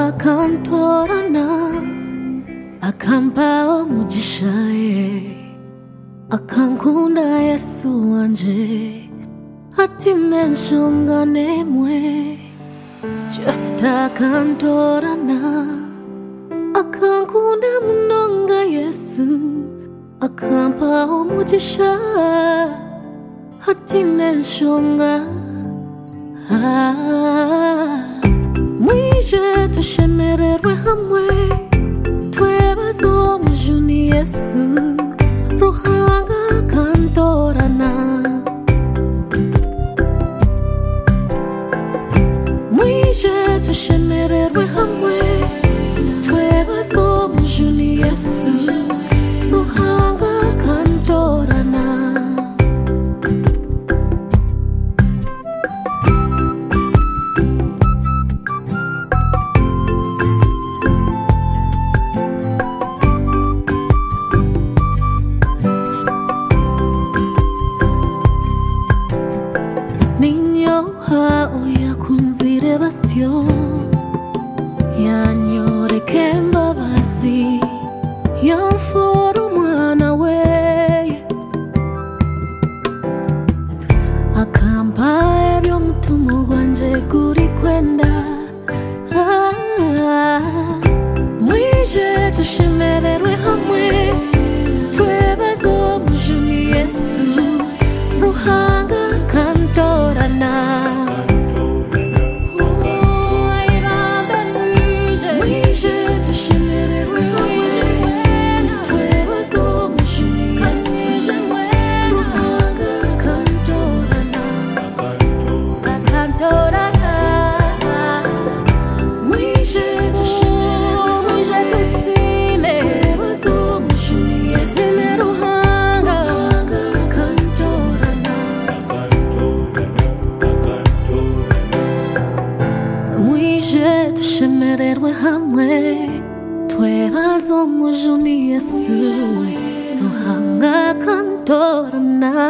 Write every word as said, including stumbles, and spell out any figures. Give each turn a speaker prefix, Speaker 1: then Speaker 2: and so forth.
Speaker 1: akantorana akampa umugisha ye akankunda Yesu wanje ati menshungane mwe just akantorana akankunda munonga Yesu akampa umugisha ati menshunga ah. Mwije tushemererwe hamwe twebaze umujuni Yesu ruhanga kantorana Mwije tushemererwe hamwe twebaze umujuni Yesu ruhanga kantorana basyo yanyoreke mbabazi yamfora umwana we akampa ebyo mutima gwanje guri kwenda ah, mwije tushemererwe hamwe twebaze umujuni Yesu ruhanga kantorana tushemererwe hamwe twebaze umujuni Yesu ruhanga kantorana